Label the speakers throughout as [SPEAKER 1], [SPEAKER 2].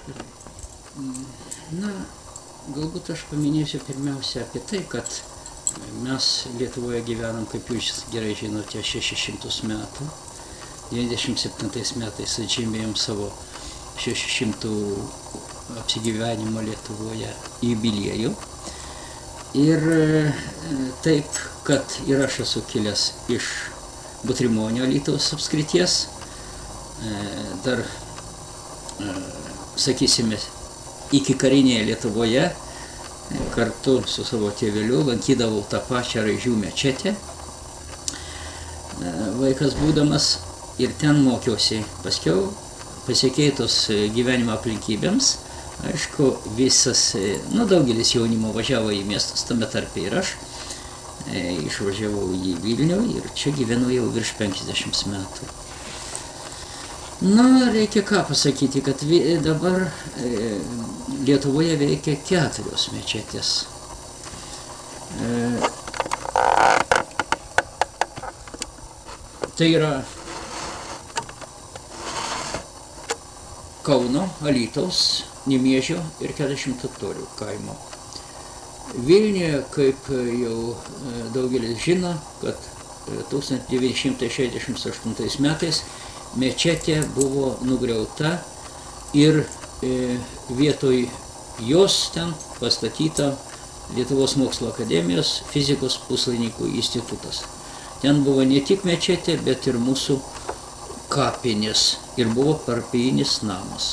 [SPEAKER 1] Na, galbūt aš paminėsiu pirmiausia apie tai, kad mes Lietuvoje gyvenam, kaip jūs gerai žinote, 600 metų. 97 metais atžymėjom savo 600 apsigyvenimo Lietuvoje jubiliejų. Ir taip, kad ir aš esu kilęs iš Butrimonio Alytaus apskrities, dar, sakysime, iki karinėje Lietuvoje kartu su savo tėveliu lankydavau tą pačią Raižių mečetę, vaikas būdamas, ir ten mokiausi. Paskiau, pasikeitus gyvenimo aplinkybėms, aišku, daugelis jaunimo važiavo į miestus, tame tarpe ir aš, išvažiavau į Vilnių ir čia gyvenau jau virš 50 metų. Na, reikia ką pasakyti, kad dabar Lietuvoje veikia 4 mečetės. Tai yra Kauno, Alytaus, Nemėžio ir 40 totorių kaimo. Vilniuje, kaip jau daugelis žino, kad 1968 metais mečetė buvo nugriauta ir vietoj jos ten pastatyta Lietuvos mokslo akademijos fizikos puslaidininkų institutas. Ten buvo ne tik mečetė, bet ir mūsų kapinės ir buvo parapijinis namas.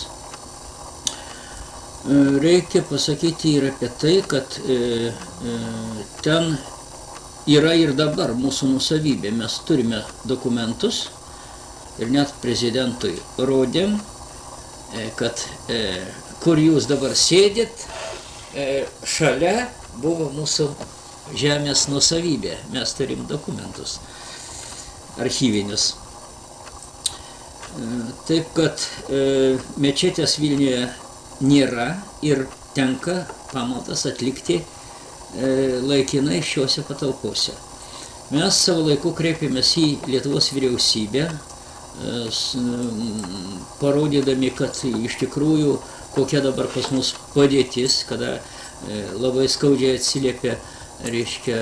[SPEAKER 1] Reikia pasakyti ir apie tai, kad ten yra ir dabar mūsų nusavybė. Mes turime dokumentus ir net prezidentui rodėm, kad kur jūs dabar sėdit, šalia buvo mūsų žemės nusavybė. Mes turim dokumentus archyvinius. Taip, kad mečetės Vilniuje nėra ir tenka pamaldas atlikti laikinai šiuose patalpose. Mes savo laiku kreipėmės į Lietuvos vyriausybę, parodydami, kad iš tikrųjų kokia dabar pas mus padėtis, kada labai skaudžiai atsiliepia, reiškia,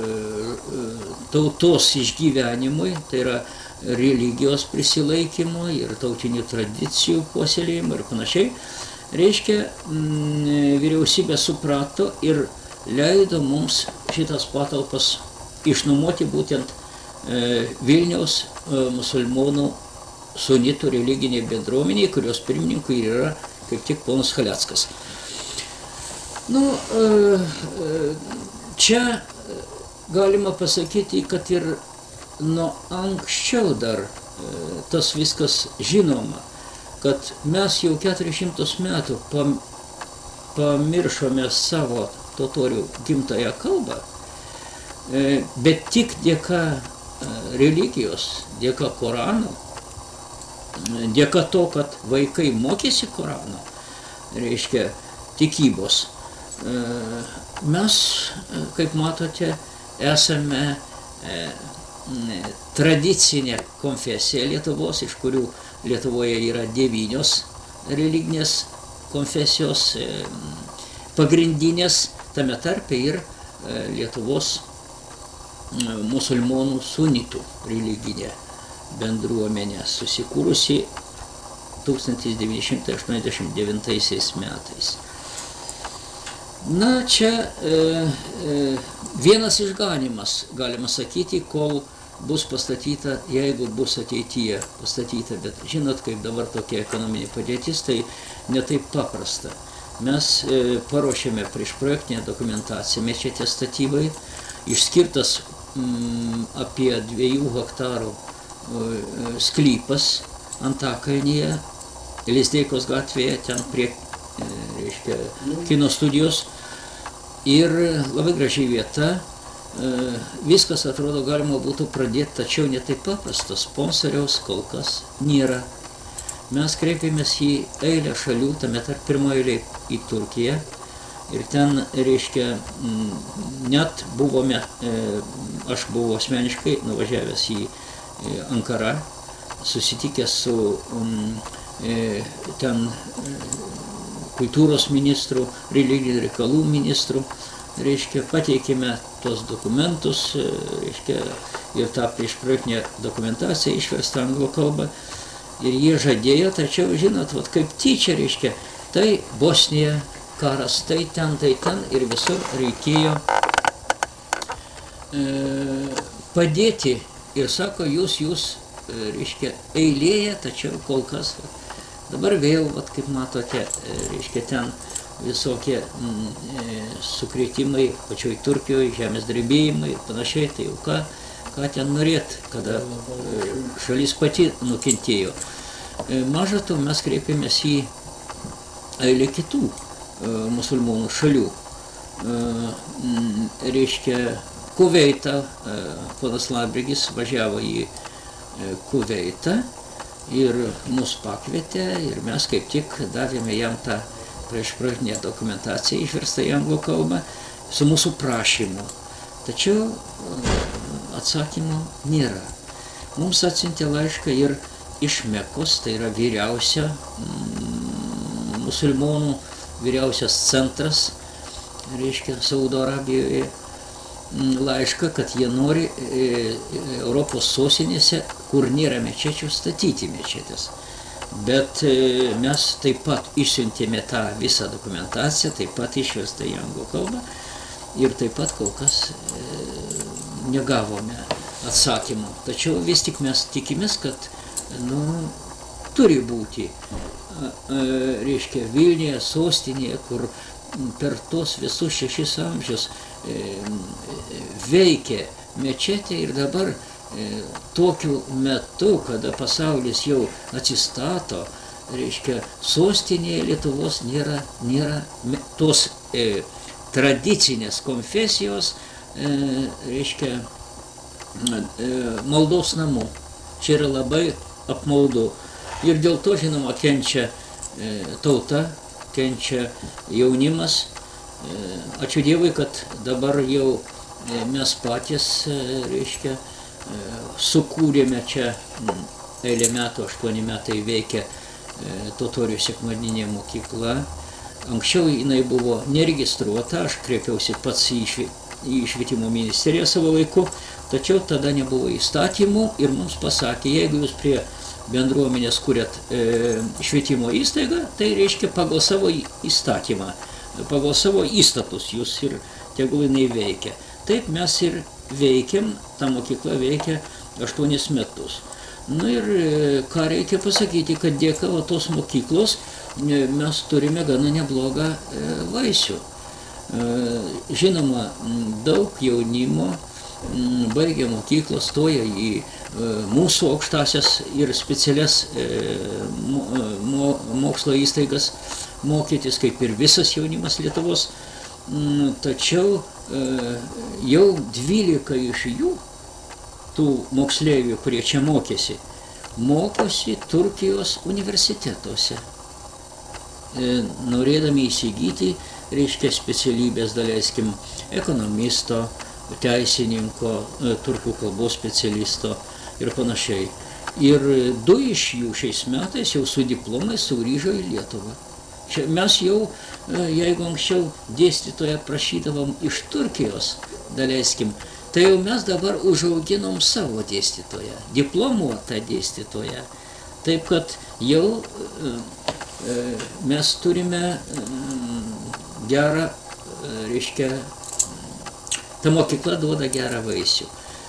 [SPEAKER 1] tautos išgyvenimui, tai yra religijos prisilaikymui ir tautinių tradicijų puoselėjimui ir panašiai. Reiškia, vyriausybė suprato ir leido mums šitas patalpas išnuomoti būtent Vilniaus musulmonų sunitų religiniai bendruomeniai, kurios pirmininku yra kaip tik ponas Chaleckas. Čia galima pasakyti, kad ir nuo anksčiau dar tas viskas žinoma, kad mes jau 400 metų pamiršome savo totorių gimtąją kalbą, bet tik dėka religijos, dėka Korano, dėka to, kad vaikai mokėsi Korano, reiškia tikybos, mes, kaip matote, esame tradicinė konfesija Lietuvos, iš kurių Lietuvoje yra 9 religinės konfesijos pagrindinės, tame tarpe ir Lietuvos musulmonų sunitų religinė bendruomenė, susikūrusi 1989 metais. Na, čia vienas išganymas, galima sakyti, kol bus pastatyta, jeigu bus ateityje pastatyta, bet žinot, kaip dabar tokia ekonominė padėtis, tai netaip paprasta. Mes paruošėme prieš projektinę dokumentaciją mečetės statybai, išskirtas apie 2 hektarų sklypas Antakalnyje, Lizdeikos gatvėje, ten prie, reiškia, kino studijos, ir labai graži vieta. Viskas, atrodo, galima būtų pradėti, tačiau ne taip paprasta. Sponsoriaus kol kas nėra. Mes kreipėmės į eilę šalių, tame tarp pirmoje eilėje į Turkiją. Ir ten, reiškia, net buvome, aš buvau asmeniškai nuvažiavęs į Ankarą, susitikęs su ten kultūros ministrų, religinių reikalų ministrų, reiškia, pateikėme tos dokumentus, reiškia, ir tą priešprojektinę dokumentaciją išverstą anglų kalbą. Ir jie žadėjo, tačiau, žinot, vat, kaip tyčia, reiškia, tai Bosnija karas, tai ten, ir visur reikėjo padėti. Ir sako, jūs, reiškia, eilėje, tačiau kol kas, dabar vėl, vat, kaip matote, reiškia, ten visokie sukrėtimai pačioj Turkijoje, žemės drebėjimai ir panašiai, tai jau ką ten norėt, kada šalis pati nukentėjo. Maža to, mes kreipėmės į eilę kitų musulmonų šalių. Reiškia, Kuveitą, ponas Landsbergis važiavo į Kuveitą ir mus pakvietė ir mes kaip tik davėme jam tą priešprojektinę dokumentaciją išverstą į anglų kalbą su mūsų prašymu. Tačiau atsakymo nėra. Mums atsiuntė laišką ir iš Mekos, tai yra vyriausia musulmonų, vyriausias centras, reiškia, Saudo Arabijoje, laišką, kad jie nori Europos sostinėse, kur nėra mečečių, statyti mečetės. Bet mes taip pat išsiuntėme tą visą dokumentaciją, taip pat išverstą į anglų kalbą ir taip pat kol kas negavome atsakymų. Tačiau vis tik mes tikimės, kad turi būti, reiškia, Vilniuje, sostinėje, kur per tos visus 6 amžius veikė mečetė ir dabar tokiu metu, kada pasaulis jau atsistato, reiškia, sostinėje Lietuvos nėra tos tradicinės konfesijos, reiškia, maldos namų. Čia yra labai apmaudu. Ir dėl to, žinoma, kenčia tauta, kenčia jaunimas. Ačiū Dievui, kad dabar jau mes patys, reiškia, sukūrėme čia eilę metų, 8 metai veikia Totorių sekmadieninė mokykla. Anksčiau jinai buvo neregistruota, aš kreipiausi pats į švietimo ministeriją savo laiku, tačiau tada nebuvo įstatymų ir mums pasakė, jeigu jūs prie bendruomenės kuriat švietimo įstaigą, tai reiškia pagal savo įstatymą, pagal savo įstatus jūs ir tegul jinai veikia. Taip mes ir veikiam, ta mokykla veikia 8 metus. Ir ką reikia pasakyti, kad dėka tos mokyklos mes turime gana neblogą vaisių. Žinoma, daug jaunimo baigia mokyklą, stoja į mūsų aukštasias ir specialias mokslo įstaigas mokytis, kaip ir visas jaunimas Lietuvos. Tačiau jau 12 iš jų, tų moksleivių, kurie čia mokėsi, mokosi Turkijos universitetuose, norėdami įsigyti, reiškia, specialybės, daleiskim, ekonomisto, teisininko, turkų kalbos specialisto ir panašiai. Ir 2 iš jų šiais metais jau su diplomais sugrįžo į Lietuvą. Mes jau, jeigu anksčiau dėstytoją prašydavom iš Turkijos, daleiskim, tai jau mes dabar užauginom savo dėstytoją, diplomuotą dėstytoją. Taip kad jau mes turime gerą, reiškia, ta mokykla duoda gerą vaisių.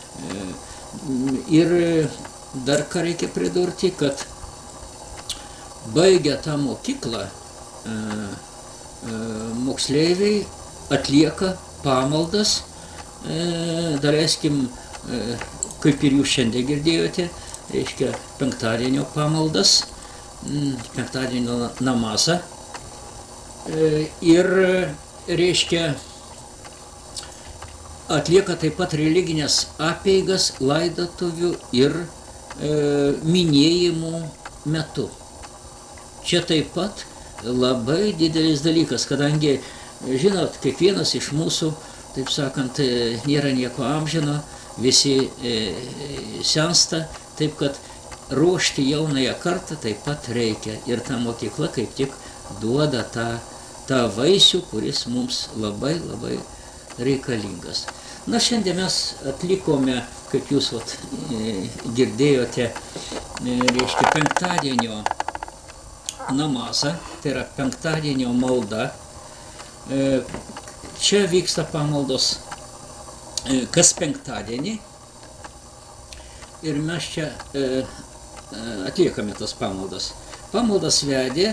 [SPEAKER 1] Ir dar ką reikia pridurti, kad baigę tą mokyklą, moksleiviai atlieka pamaldas, daleiskim, kaip ir jūs šiandien girdėjote, reiškia, penktadienio pamaldas, penktadienio namazą. Ir, reiškia, atlieka taip pat religinės apeigas laidotuvių ir minėjimų metu. Čia taip pat labai didelis dalykas, kadangi, žinot, kiekvienas iš mūsų, taip sakant, nėra nieko amžino, visi sensta, taip kad ruošti jaunąją kartą taip pat reikia. Ir ta mokykla kaip tik duoda tą vaisių, kuris mums labai labai reikalingas. Na, šiandien mes atlikome, kaip jūs girdėjote, reiškia penktadienio namazą, tai yra penktadienio malda. Čia vyksta pamaldos kas penktadienį ir mes čia atliekame tas pamaldas. Pamaldas vedė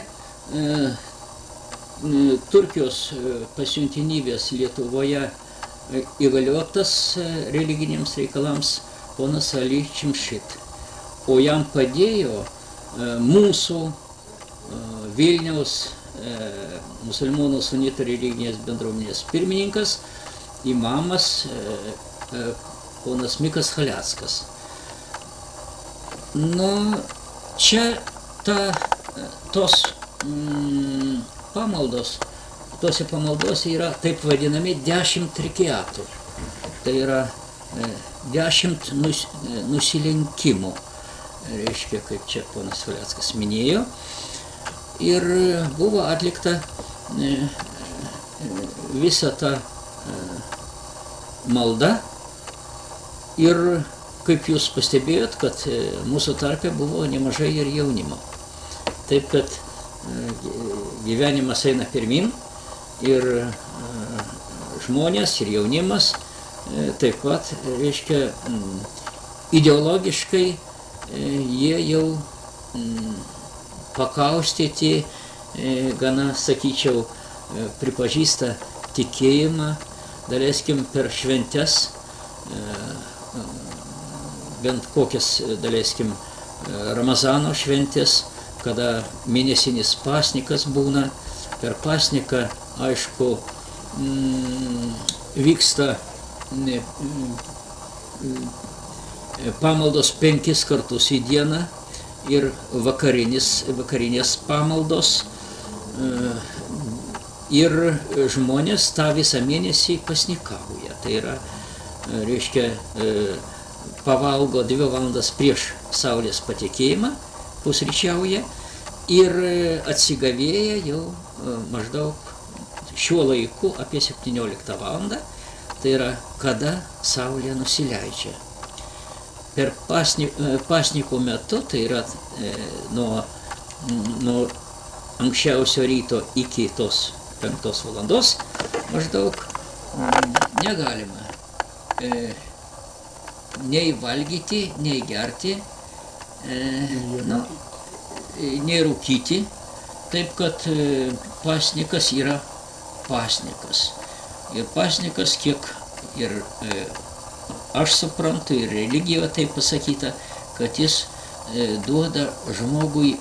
[SPEAKER 1] Turkijos pasiuntinybės Lietuvoje įgaliotas religiniams reikalams ponas Ali Čimšit, o jam padėjo mūsų Vilniaus musulmonų sunitų religinės bendruomenės pirmininkas, imamas ponas Mikas Haleckas. Nu, čia tos pamaldos, tose pamaldose yra taip vadinami 10 rekiatų. Tai yra 10 nusilenkimų, reiškia, kaip čia ponas Haleckas minėjo. Ir buvo atlikta visa ta malda. Ir kaip jūs pastebėjot, kad mūsų tarpe buvo nemažai ir jaunimo. Taip, kad gyvenimas eina pirmin ir žmonės ir jaunimas taip pat, reiškia, ideologiškai jie jau pakaustyti, gana, sakyčiau, pripažįsta tikėjimą, daleiskim, per šventes, bent kokias, daleiskim, Ramazano šventės, kada mėnesinis pasnikas būna. Per pasniką, aišku, vyksta pamaldos 5 kartus į dieną ir vakarinės pamaldos. Ir žmonės tą visą mėnesį pasnikauja. Tai yra, reiškia, pavalgo 2 valandas prieš saulės patekėjimą, pusryčiauja ir atsigavėja jau maždaug šiuo laiku apie 17 valandą, tai yra kada saulė nusileidžia. Per pasniko metu, tai yra nuo anksčiausio ryto iki tos 5 valandos, maždaug negalima nei valgyti, nei gerti, nei rūkyti, taip kad pasnikas yra pasnikas. Ir pasnikas, kiek ir aš suprantu, ir religijoje taip pasakyta, kad jis duoda žmogui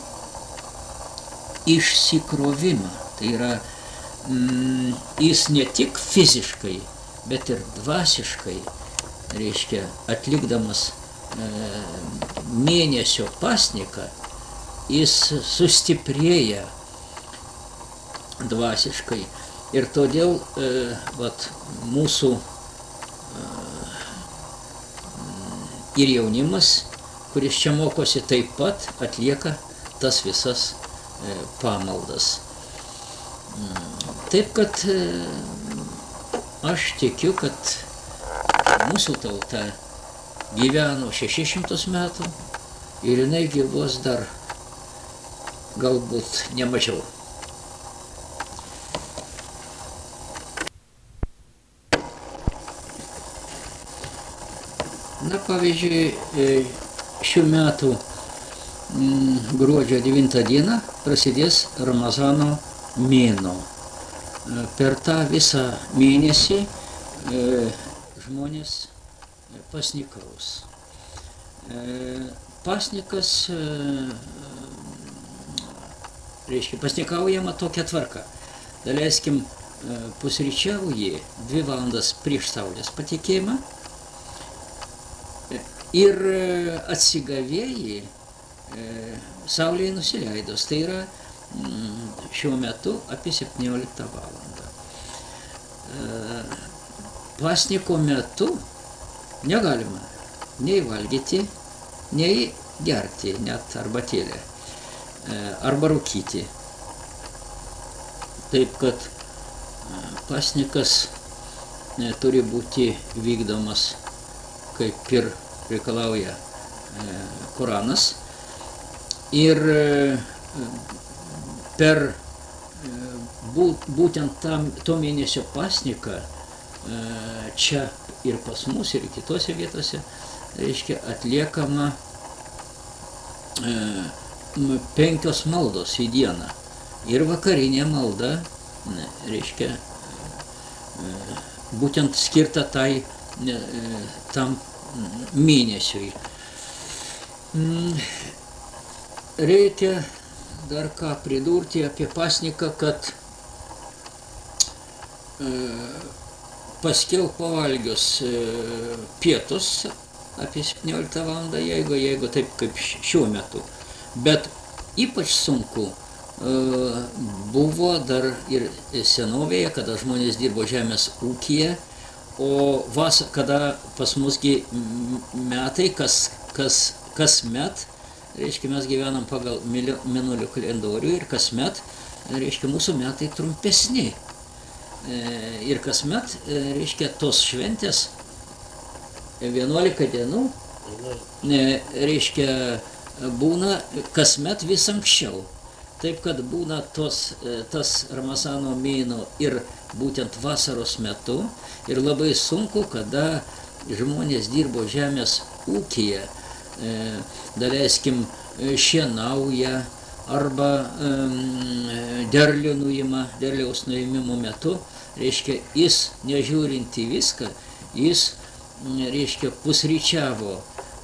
[SPEAKER 1] išsikrovimą. Tai yra, jis ne tik fiziškai, bet ir dvasiškai, reiškia, atlikdamas mėnesio pasniką, jis sustiprėja dvasiškai. Ir todėl mūsų ir jaunimas, kuris čia mokosi, taip pat atlieka tas visas pamaldas. Taip kad aš tikiu, kad mūsų tauta gyveno 600 metų ir jinai gyvuos dar galbūt nemažiau. Na, pavyzdžiui, šių metų gruodžio 9 dieną prasidės Ramazano mėnuo. Per tą visą mėnesį žmonės pasnikaus. Pasnikas, reiškia, pasnikaujama tokia tvarka. Daleiskim, pusryčiauji 2 valandas prieš saulės patekėjimą ir atsigavėjai saulėje nusileidus. Tai yra šiuo metu apie 17 valandą. Pasniko metu negalima nei valgyti, nei gerti, net arbatėlę, arba rūkyti. taip kad pasnikas turi būti vykdomas, kaip ir reikalauja Koranas. Ir per būtent to mėnesio pasniką čia ir pas mus, ir kitose vietose, reiškia, atliekama 5 maldos į dieną. Ir vakarinė malda, reiškia, būtent skirta tam mėnesiui. Reikia dar ką pridurti apie pasniką, kad paskiau pavalgius pietus apie 17 valandą, jeigu taip kaip šiuo metu. Bet ypač sunku buvo dar ir senovėje, kada žmonės dirbo žemės ūkyje, o kada pas musgi metai, kasmet, reiškia, mes gyvenam pagal mėnulio kalendorių ir kasmet, reiškia, mūsų metai trumpesni. Ir kasmet, reiškia, tos šventės 11 dienų, reiškia, būna kasmet vis anksčiau. Taip, kad būna tas Ramazano mėnuo ir būtent vasaros metu. Ir labai sunku, kada žmonės dirbo žemės ūkyje, daleiskim, šienauja arba derliaus nuėmimo metu, reiškia, jis, nežiūrint į viską, jis, reiškia, pusryčiavo.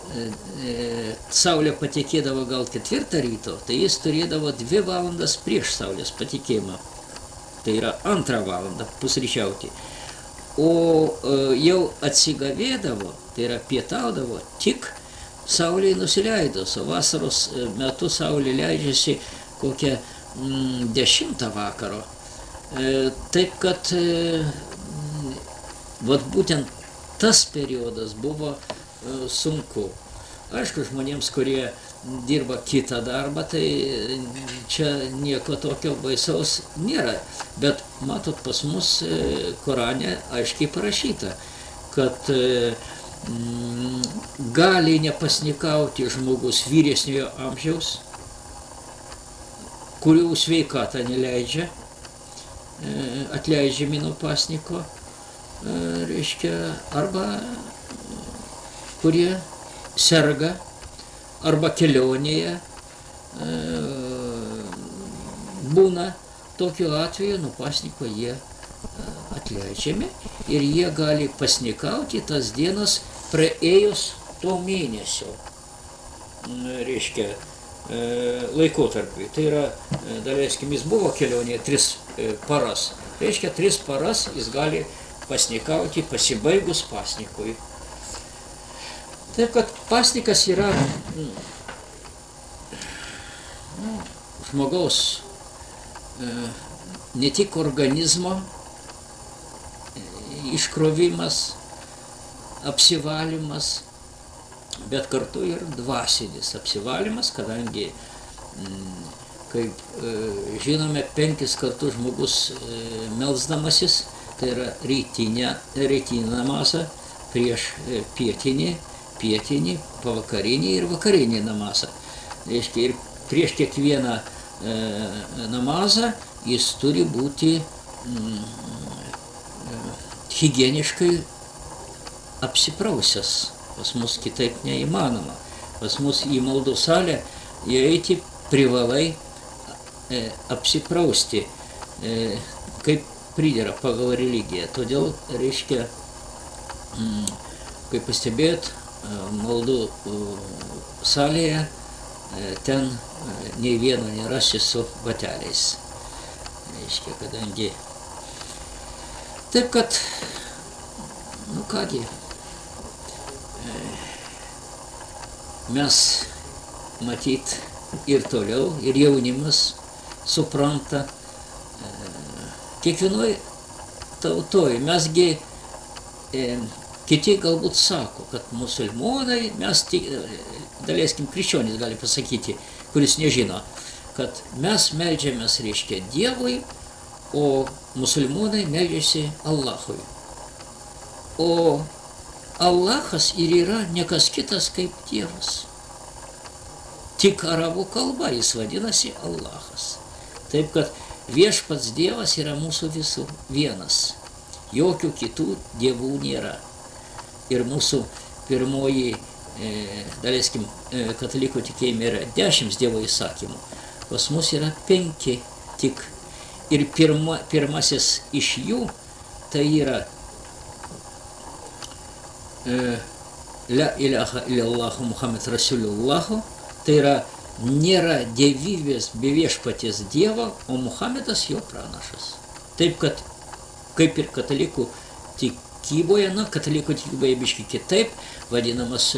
[SPEAKER 1] Saulė patekėdavo gal 4 ryto, tai jis turėdavo 2 valandas prieš saulės patekėjimą. Tai yra 2 valandą pusryčiauti. O jau atsigavėdavo, tai yra pietaudavo, tik saulė nusileidus, o vasaros metu saulė leidžiasi kokią 10 vakaro. Taip, kad būtent tas periodas buvo sunku. Aišku, žmonėms, kurie dirba kitą darbą, tai čia nieko tokio baisaus nėra. Bet matot, pas mus Korane aiškiai parašyta, kad gali nepasnikauti žmogus vyresniojo amžiaus, kurių sveikata neleidžia, atleidžiami nuo pasniko, reiškia, arba kurie serga, arba kelionėje būna. Tokiu atveju nuo pasniko jie atleidžiami ir jie gali pasnikauti tas dienas praėjus to mėnesio, reiškia, laikotarpiui. Tai yra, daleiskim, jis buvo kelionėje 3 paras. Reiškia, 3 paras jis gali pasnikauti pasibaigus pasnikui. Taip, kad pasnikas yra žmogaus ne tik organizmo iškrovimas, apsivalymas, bet kartu ir dvasinis apsivalymas, kadangi, kaip žinome, 5 kartus žmogus melsdamasis, tai yra rytinį namazą prieš pietinį, pavakarinį ir vakarinį namazą. Reiškia, ir prieš kiekvieną namazą jis turi būti higieniškai apsiprausęs. Pas mus kitaip neįmanoma. Pas mus į maldų salę įeiti privalai apsiprausti, kaip pridera pagal religiją. Todėl, reiškia, kaip pastebėjot, maldų salėje ten nei vieno nerasi su bateliais. Reiškia, kadangi... Taip, kad, nu kągi, mes matyt ir toliau, ir jaunimas supranta, kiekvienoj tautoj, mesgi kiti galbūt sako, kad musulmonai, mes tik, daleiskim, krikščionys gali pasakyti, kuris nežino, kad mes meldžiamės, reiškia, Dievui, o musulmonai meldžiasi Allahui. O Allahas ir yra niekas kitas kaip Dievas. Tik arabų kalba jis vadinasi Allahas. Taip kad viešpats Dievas yra mūsų visų vienas. Jokių kitų dievų nėra. Ir mūsų pirmoji, daleiskim, katalikų tikėjime yra 10 Dievo įsakymų. Pas mus yra 5 tik. Ir pirmasis iš jų tai yra La ilaha illallahu Muhammad Rasulullahu. Tai yra nėra dievybės be viešpaties Dievo, o Muhamedas jo pranašas. Taip kad, kaip ir katalikų tikyboje, katalikų tikyboje biški kitaip, vadinamas,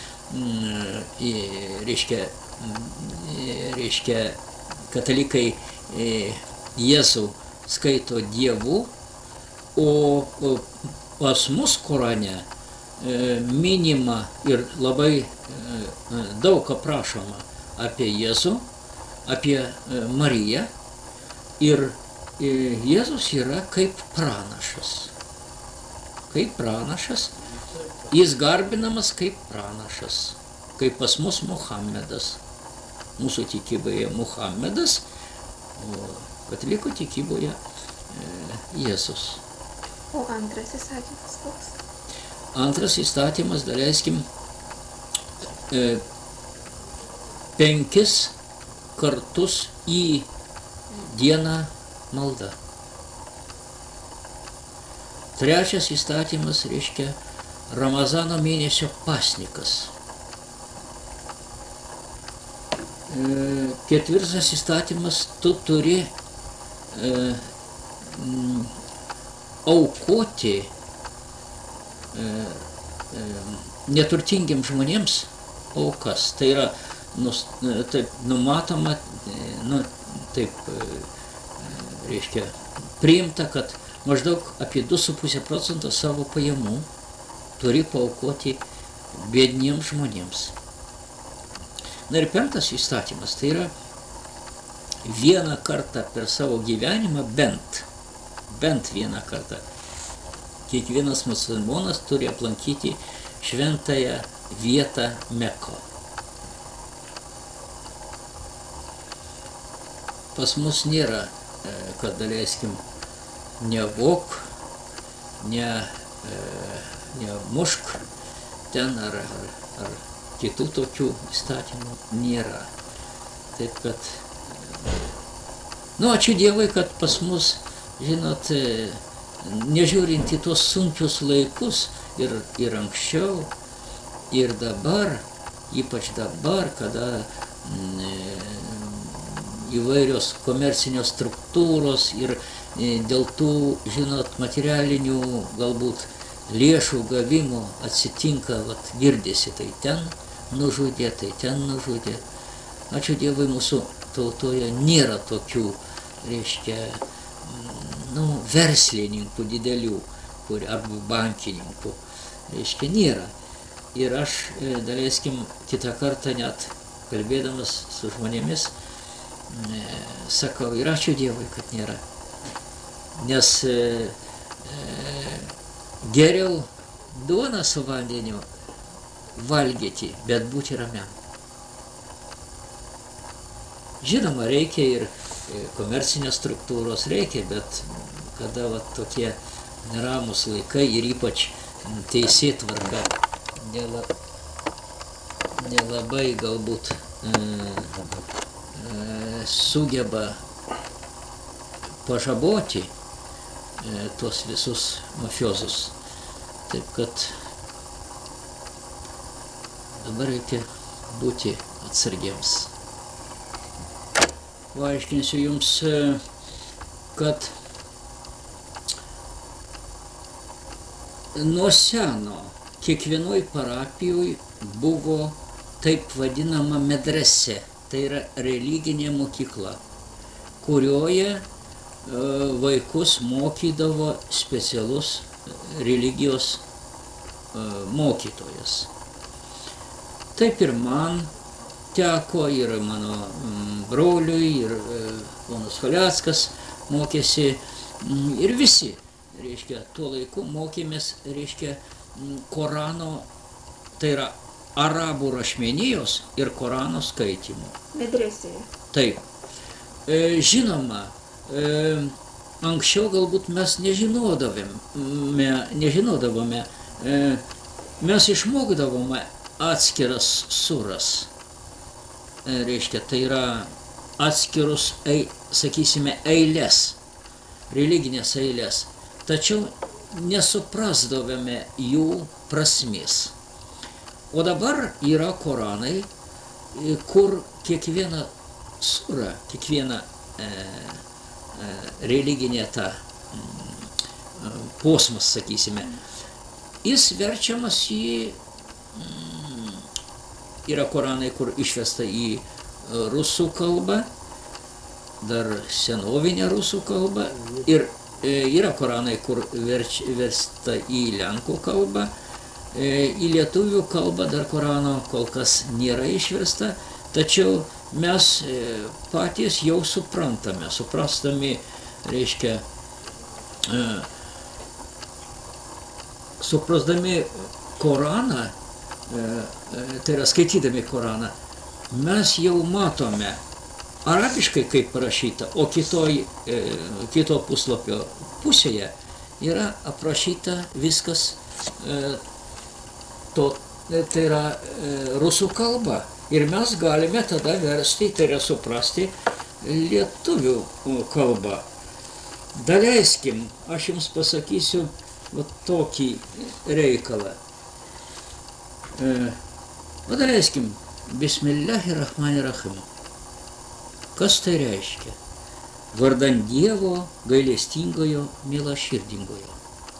[SPEAKER 1] reiškia, katalikai Jėzų skaito Dievu, o pas mus Korane minima ir labai daug aprašoma apie Jėzų, apie Mariją, ir Jėzus yra kaip pranašas. Kaip pranašas, jis garbinamas kaip pranašas, kaip pas mus Muhammedas. Mūsų tikyboje Muhammedas, o katalikų tikyboje Jėzus.
[SPEAKER 2] O antras įsakymas koks?
[SPEAKER 1] Antras įstatymas, daleiskim, 5 kartus į dieną malda. Trečias įstatymas reiškia Ramazano mėnesio pasnikas. Ketvirtas įstatymas, tu turi aukoti neturtingiems žmonėms aukas. Tai yra taip numatoma, reiškia, priimta, kad maždaug apie 2,5% savo pajamų turi paaukoti biedniems žmonėms. Na ir 5 įstatymas, tai yra vieną kartą per savo gyvenimą, bent vieną kartą, kiekvienas musulmonas turi aplankyti šventąją vietą Meką. Pas mus nėra, kad daleiskim, nevok, nemušk ten ar kitų tokių įstatymų nėra. Taip kad, ačiū Dievui, kad pas mus, žinot, nežiūrint į tuos sunkius laikus ir anksčiau, ir dabar, ypač dabar, kada įvairios komercinės struktūros ir dėl tų, žinot, materialinių galbūt lėšų gavimo atsitinka, girdėsi, tai ten nužudė, tai ten nužudė. Ačiū Dievui, mūsų tautoje nėra tokių, reiškia, verslininkų didelių, arba bankininkų, reiškia, nėra. Ir aš, daleiskim, kitą kartą net kalbėdamas su žmonėmis, sakau, ir ačiū Dievui, kad nėra. Nes geriau duoną su vandeniu valgyti, bet būti ramiam. Žinoma, reikia ir komercinės struktūros, reikia, bet kada tokie neramus laikai ir ypač teisėtvarka nelabai galbūt sugeba pažaboti tuos visus mafiozus. Taip kad dabar reikia būti atsargiems. Paaiškinsiu jums, kad nuo seno kiekvienoj parapijoj buvo taip vadinama medrese, tai yra religinė mokykla, kurioje vaikus mokydavo specialus religijos mokytojas. Taip ir man teko, ir mano broliui, ir ponas Choleckas mokėsi ir visi, reiškia, tuo laiku mokėmės, reiškia, Korano, tai yra arabų rašmenijos ir Korano skaitymo.
[SPEAKER 2] Medresėje.
[SPEAKER 1] Taip. Žinoma, anksčiau galbūt mes nežinodavome, mes išmokdavome atskiras suras, reiškia, tai yra atskirus, sakysime, eilės, religinės eilės, tačiau nesuprasdavome jų prasmės. O dabar yra Koranai, kur kiekviena sura, kiekviena religinė ta posmas, sakysime, jis verčiamas į, yra Koranai, kur išvesta į rusų kalbą, dar senovinę rusų kalbą, ir yra Koranai, kur versta į lenkų kalbą, į lietuvių kalbą dar Korano kol kas nėra išversta, tačiau mes patys jau suprastami, reiškia, suprasdami Koraną, tai yra skaitydami Koraną, mes jau matome arabiškai kaip parašyta, o kito puslapio pusėje yra aprašyta viskas, tai yra rusų kalba. Ir mes galime tada versti, tai yra suprasti lietuvių kalbą. Daleiskim, aš jums pasakysiu tokį reikalą. Daleiskim, Bismillahirrahmanirrahim. Kas tai reiškia? Vardan Dievo gailestingojo, milaširdingojo.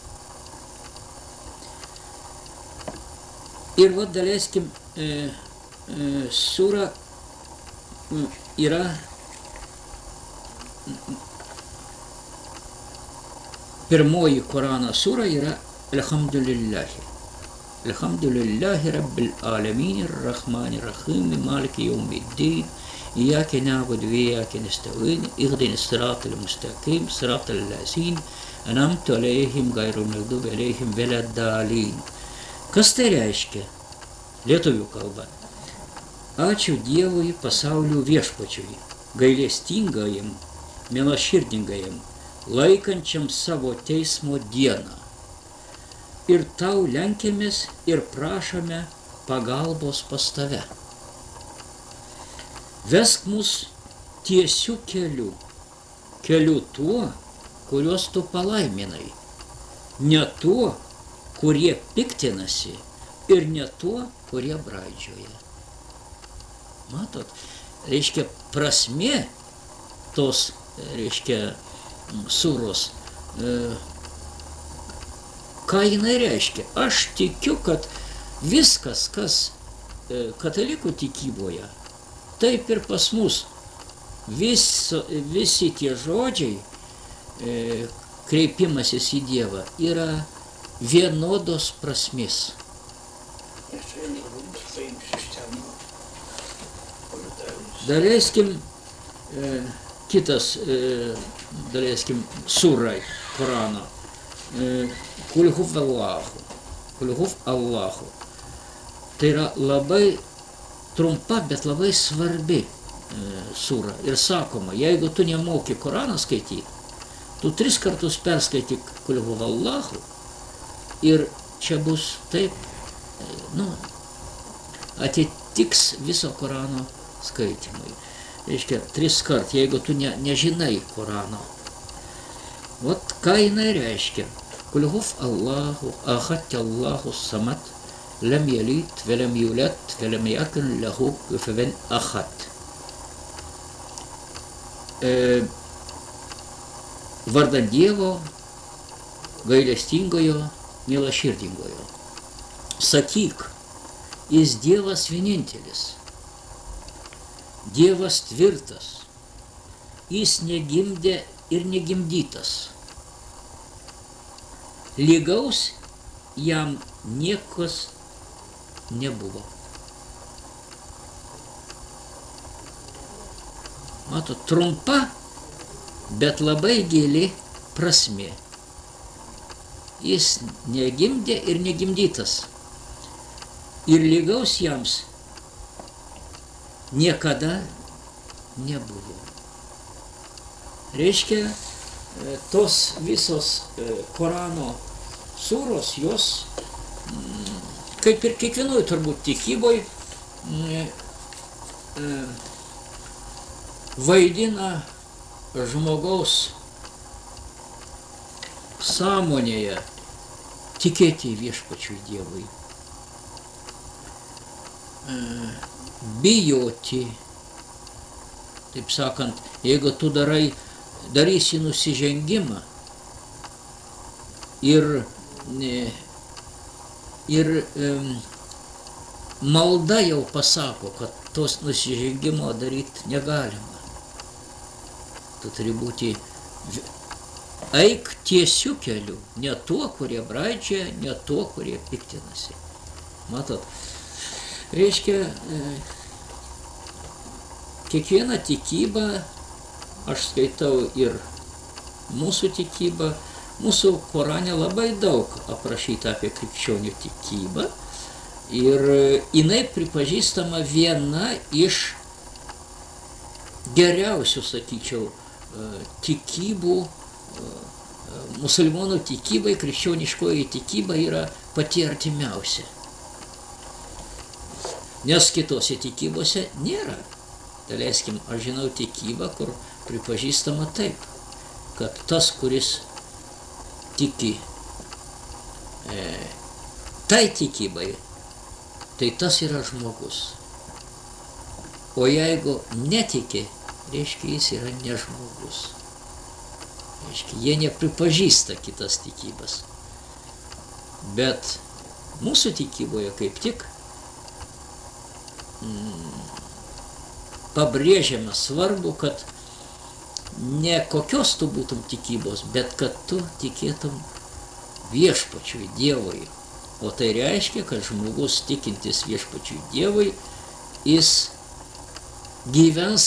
[SPEAKER 1] Ir daleiskim, sura yra pirmoji Korano sura yra Alhamdulillahi. Alhamdulillahi Rabbil Alamin Ar-Rahmanir Rahim Maliki Yawmiddin Iyyaka na'budu wa iyyaka nasta'in Ihdinas siratal mustaqim siratal ladzina an'amta 'alaihim ghayril maghdubi 'alaihim waladdallin. Kas tai reiškia? Lietuvių kalba. Ačiū Dievui pasaulio viešpačiui, gailestingajam, milaširdingajam, laikančiam savo teismo dieną. Ir tau lenkiamės ir prašome pagalbos pas tave. Vesk mus tiesiu keliu tuo, kuriuos tu palaiminai, ne tuo, kurie piktinasi, ir ne tuo, kurie braidžioja. Matot, reiškia, prasmė tos, reiškia, suros, ką jinai reiškia? Aš tikiu, kad viskas, kas katalikų tikyboje, taip ir pas mus, visi tie žodžiai, kreipimasis į Dievą, yra vienodos prasmės. Daleiskim, kitas, daleiskim, surai Korano. Kul huv Allahu. Tai yra labai trumpa, bet labai svarbi sura. Ir sakoma, jeigu tu nemoki Koraną skaityti, tu 3 kartus perskaityk Kul huv Allahu ir čia bus taip, atitiks viso Korano skaitimui. Reiškia, 3 kart, jeigu tu nežinai Korano. Vat ką jinai reiškia? Kul huv Allahu, ahad Allahu samad, lam yalid, velam yulad, velam yakun lahu kufuwan ahad. Vardan Dievo, gailestingojo, milaširdingojo. Sakyk, jis Dievas vienintelis, Dievas tvirtas, jis negimdė ir negimdytas. Lygaus jam niekas nebuvo. Matot, trumpa, bet labai gili prasmė. Jis negimdė ir negimdytas. Ir lygaus jiems niekada nebuvo. Reiškia, tos visos Korano sūros, jos, kaip ir kiekvienoj turbūt tikyboj, vaidina žmogaus sąmonėje tikėti viešpačiui Dievui, bijoti, taip sakant, jeigu tu darysi nusižengimą ir malda jau pasako, kad tos nusižengimo daryti negalima. Tu turi būti, eik tiesiu keliu, ne tuo, kurie braidžia, ne tuo, kurie piktinasi. Matot, reiškia, kiekvieną tikybą, aš skaitau ir mūsų tikybą, mūsų Korane labai daug aprašyta apie krikščionių tikybą ir jinai pripažįstama viena iš geriausių, sakyčiau, tikybų, musulmonų tikybai, krikščioniškoji tikyba yra pati artimiausia. Nes kitose tikybose nėra. Daleiskim, aš žinau tikybą, kur pripažįstama taip, kad tas, kuris tiki tai tikybai, tai tas yra žmogus. O jeigu netiki, reiškia, jis yra ne žmogus. Reiškia, jie nepripažįsta kitas tikybas. Bet mūsų tikyboje kaip tik pabrėžiama svarbu, kad ne kokios tu būtum tikybos, bet kad tu tikėtum viešpačiui Dievui. O tai reiškia, kad žmogus tikintis viešpačiui Dievui, jis gyvens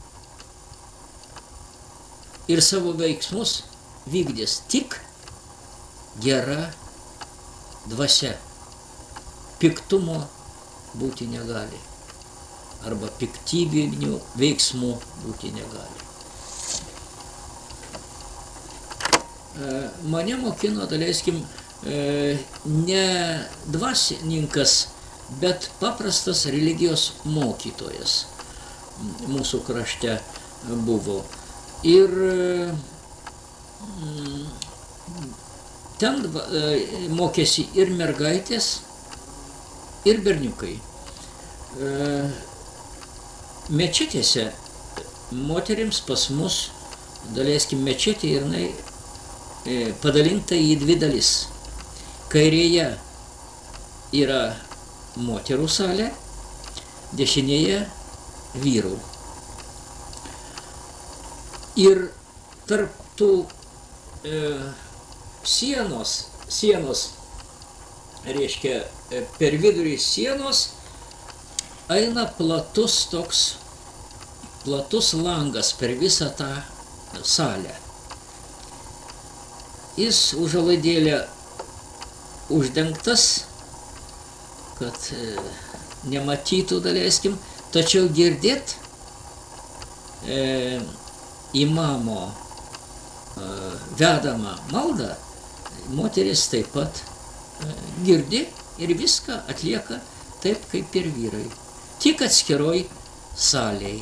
[SPEAKER 1] ir savo veiksmus vykdys tik gera dvasia. Piktumo būti negali. Arba piktybinių veiksmų būti negali. Mane mokino, daleiskim, ne dvasininkas, bet paprastas religijos mokytojas mūsų krašte buvo. Ir ten mokėsi ir mergaitės, ir berniukai. Mečetėse moterims pas mus, daleiskim, mečetė ir jinai padalinta į dvi dalis. Kairėje yra moterų salė, dešinėje vyrų. Ir tarp tų sienos, reiškia, per vidurį sienos eina platus langas per visą tą salę. Jis užuolaidėlė uždengtas, kad nematytų, daleiskim, tačiau girdėt imamo vedamą maldą, moteris taip pat girdi ir viską atlieka taip, kaip ir vyrai. Tik atskiroj salėj.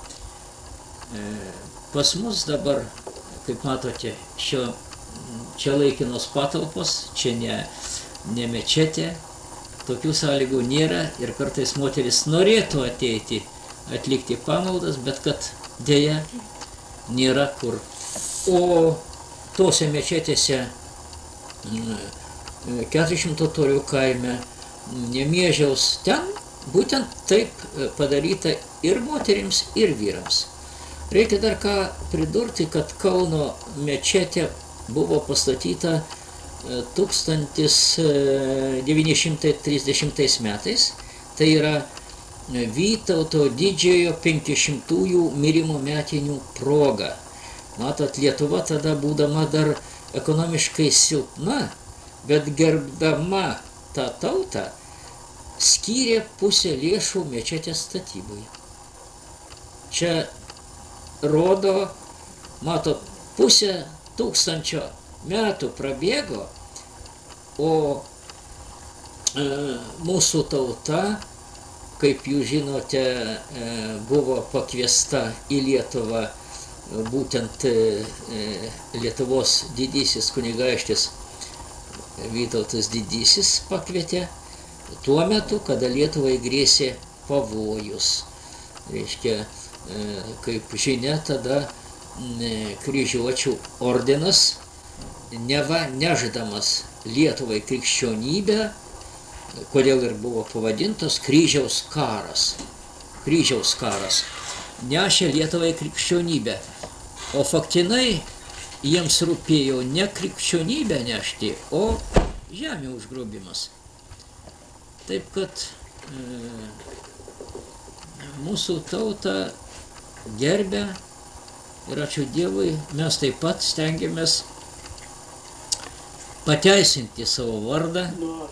[SPEAKER 1] Pas mus dabar, kaip matote, čia laikinos patalpos, čia ne mečetė, tokių sąlygų nėra ir kartais moteris norėtų ateiti atlikti pamaldas, bet kad dėja nėra kur. O tose mečetėse 400 totorių kaime, Nemiežiaus, ten būtent taip padaryta ir moterims, ir vyrams. Reikia dar ką pridurti, kad Kauno mečetė buvo pastatyta 1930 metais, tai yra Vytauto didžiojo 500-ųjų mirimo metinių proga. Matot, Lietuva tada būdama dar ekonomiškai silpna, bet gerbdama tą tautą, skyrė pusę lėšų mečetės statybai. Čia rodo, matot, pusę 1000 metų prabėgo, o mūsų tauta, kaip jūs žinote, buvo pakviesta į Lietuvą būtent Lietuvos didysis kunigaikštis Vytautas Didysis pakvietė tuo metu, kada Lietuvai grėsė pavojus. Reiškia, kaip žinia, tada kryžiuočių ordinas, neva neždamas Lietuvai krikščionybę, kodėl ir buvo pavadintas Kryžiaus karas. Kryžiaus karas nešė Lietuvai krikščionybę, o faktinai jiems rūpėjo ne krikščionybę nešti, o žemių užgrobimas. Taip kad mūsų tautą gerbia ir ačiū Dievui, mes taip pat stengiamės pateisinti savo vardą,